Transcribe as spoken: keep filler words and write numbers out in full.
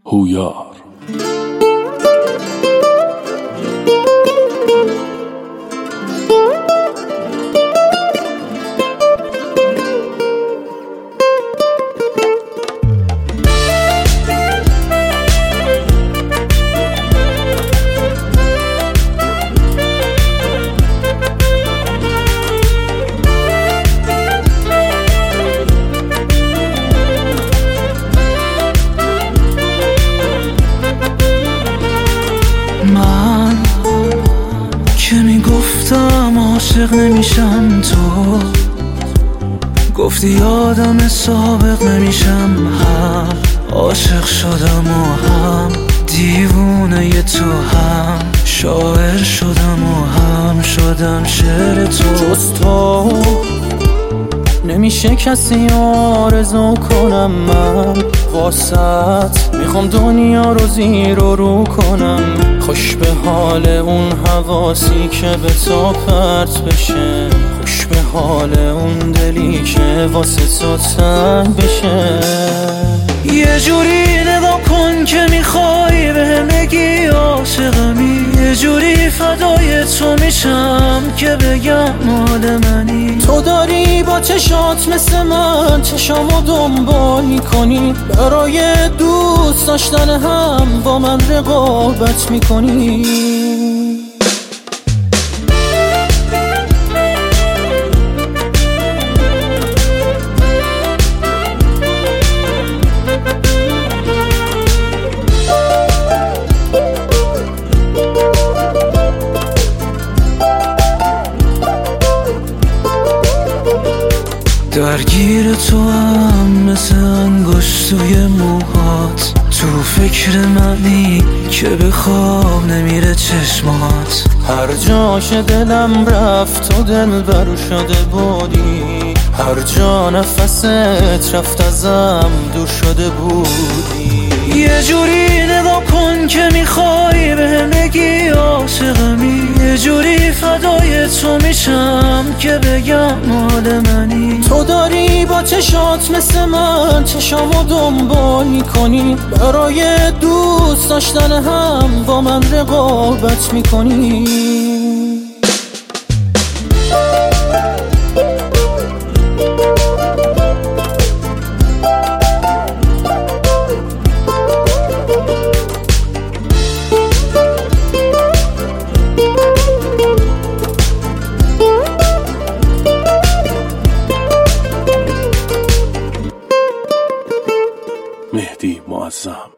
هویار. من که میگفتم عاشق نمیشم، تو گفتی یادم سابق نمیشم. هم عاشق شدم و هم دیوونه ی تو، هم شاعر شدم و هم شدم شعر تو. جز تو نمیشه کسی آرزو کنم، من واسط میخوام دنیا رو زیر و رو کنم. خوش به حال اون حواسی که به تو پرت بشه، خوش به حال اون دلی که واسه تو تنگ بشه. یه جوری نگاه کن که میخوای بهم بگی عاشقمی، یه جوری فدای تو میشم که بگم مال منی. تو داری با چشات مثل من چشامو دنبال میکنی، برای دوست داشتن هم با من رقابت میکنی. درگیر تو هم مثل انگشت توی موهات، تو فکر منی که به خواب نمیره چشمات. هر جاش دلم رفت تو دل برو شده بودی، هر جا نفست رفت ازم دور شده بودی. یه جوری نگاه کن که میخوای بهم بگی عاشقمی، یه جوری فدای تو میشم که بگم مال منی. تو داری با چشات مثل من چشامو دنبال میکنی، برای دوست داشتن هم با من رقابت میکنی. مهدی معظم.